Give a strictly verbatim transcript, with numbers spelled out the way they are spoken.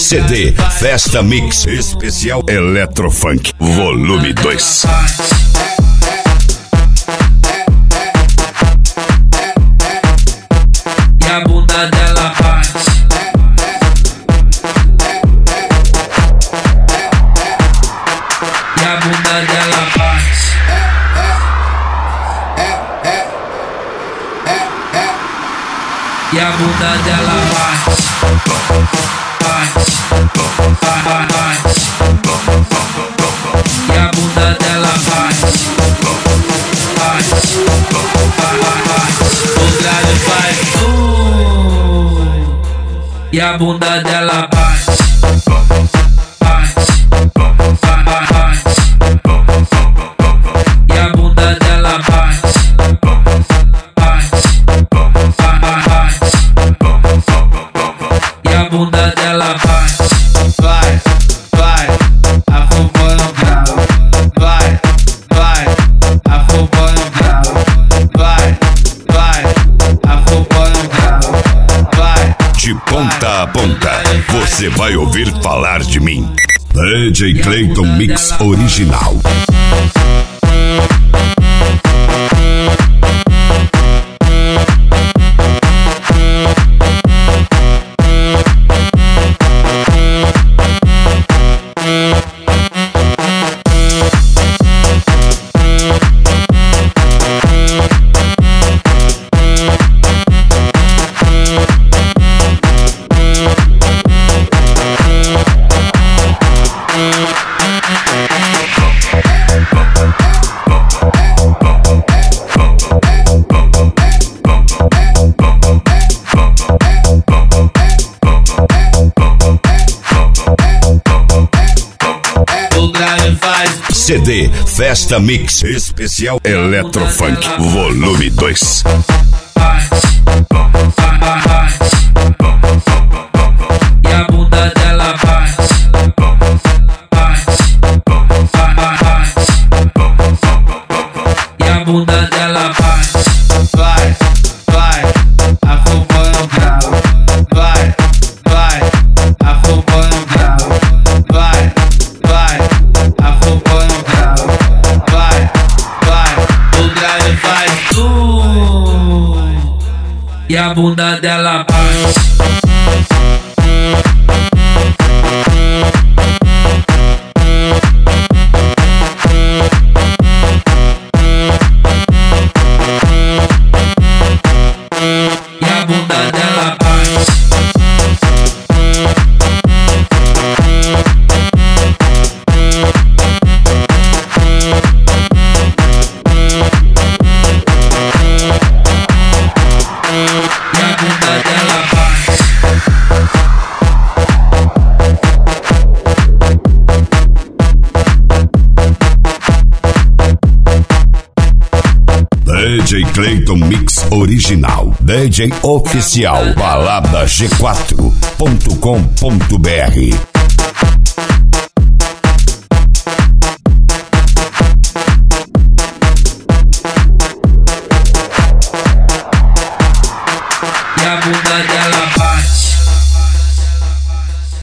C D Festa Mix Especial Eletrofunk Volume dois. E a bunda dela faz. E a bunda dela faz. E a bunda dela faz. Faz. Faz. Faz. E a bunda dela faz. Faz. Faz. O grave faz. Uh. E a bunda dela faz. Faz. Faz. E a bunda dela faz. E a bunda dela faz. Vai, vai, acompanha o grau. Vai, vai, acompanha o grau. Vai, vai, acompanha o grau. Vai. De ponta a ponta, você vai ouvir falar de mim. D J Clayton Mix Original. C D Festa Mix Especial Eletrofunk Volume dois. E a bunda dela faz. E a bunda dela faz. Vai, vai, acompanha o grau. Vai, vai, acompanha o grau. Vai, vai, acompanha o grau. Vai, vai, o grave faz. Uh. E a bunda dela faz. D J Clayton Mix Original. D J Oficial. Balada G quatro ponto com ponto br.